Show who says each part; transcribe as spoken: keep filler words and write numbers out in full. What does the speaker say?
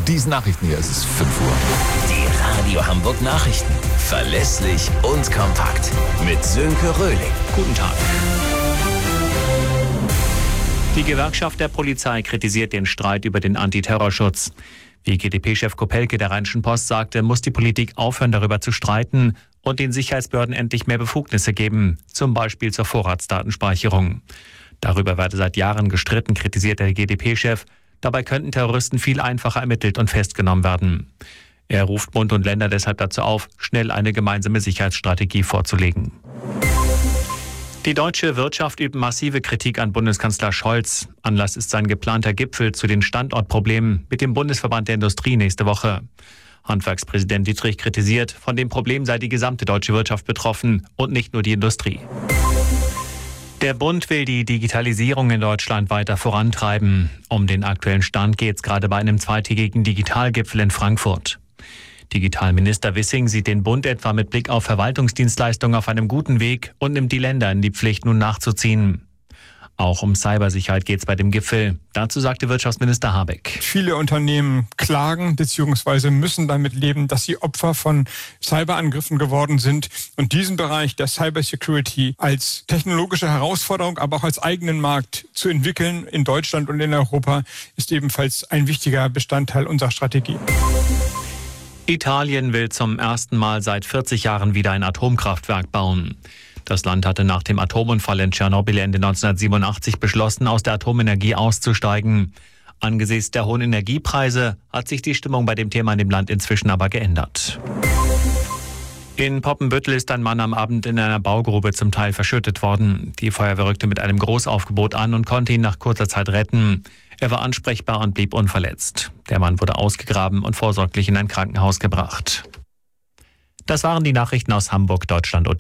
Speaker 1: diesen Nachrichten hier ist es fünf Uhr.
Speaker 2: Die Radio Hamburg Nachrichten. Verlässlich und kompakt. Mit Sönke Röhling.
Speaker 3: Guten Tag. Die Gewerkschaft der Polizei kritisiert den Streit über den Antiterrorschutz. Wie G D P-Chef Kopelke der Rheinischen Post sagte, muss die Politik aufhören, darüber zu streiten und den Sicherheitsbehörden endlich mehr Befugnisse geben, zum Beispiel zur Vorratsdatenspeicherung. Darüber werde seit Jahren gestritten, kritisiert der G D P-Chef. Dabei könnten Terroristen viel einfacher ermittelt und festgenommen werden. Er ruft Bund und Länder deshalb dazu auf, schnell eine gemeinsame Sicherheitsstrategie vorzulegen. Die deutsche Wirtschaft übt massive Kritik an Bundeskanzler Scholz. Anlass ist sein geplanter Gipfel zu den Standortproblemen mit dem Bundesverband der Industrie nächste Woche. Handwerkspräsident Dietrich kritisiert, von dem Problem sei die gesamte deutsche Wirtschaft betroffen und nicht nur die Industrie. Der Bund will die Digitalisierung in Deutschland weiter vorantreiben. Um den aktuellen Stand geht es gerade bei einem zweitägigen Digitalgipfel in Frankfurt. Digitalminister Wissing sieht den Bund etwa mit Blick auf Verwaltungsdienstleistungen auf einem guten Weg und nimmt die Länder in die Pflicht, nun nachzuziehen. Auch um Cybersicherheit geht es bei dem Gipfel. Dazu sagte Wirtschaftsminister Habeck.
Speaker 4: Viele Unternehmen klagen bzw. müssen damit leben, dass sie Opfer von Cyberangriffen geworden sind. Und diesen Bereich der Cybersecurity als technologische Herausforderung, aber auch als eigenen Markt zu entwickeln in Deutschland und in Europa, ist ebenfalls ein wichtiger Bestandteil unserer Strategie.
Speaker 3: Italien will zum ersten Mal seit vierzig Jahren wieder ein Atomkraftwerk bauen. Das Land hatte nach dem Atomunfall in Tschernobyl Ende neunzehnhundertsiebenundachtzig beschlossen, aus der Atomenergie auszusteigen. Angesichts der hohen Energiepreise hat sich die Stimmung bei dem Thema in dem Land inzwischen aber geändert. In Poppenbüttel ist ein Mann am Abend in einer Baugrube zum Teil verschüttet worden. Die Feuerwehr rückte mit einem Großaufgebot an und konnte ihn nach kurzer Zeit retten. Er war ansprechbar und blieb unverletzt. Der Mann wurde ausgegraben und vorsorglich in ein Krankenhaus gebracht. Das waren die Nachrichten aus Hamburg, Deutschland und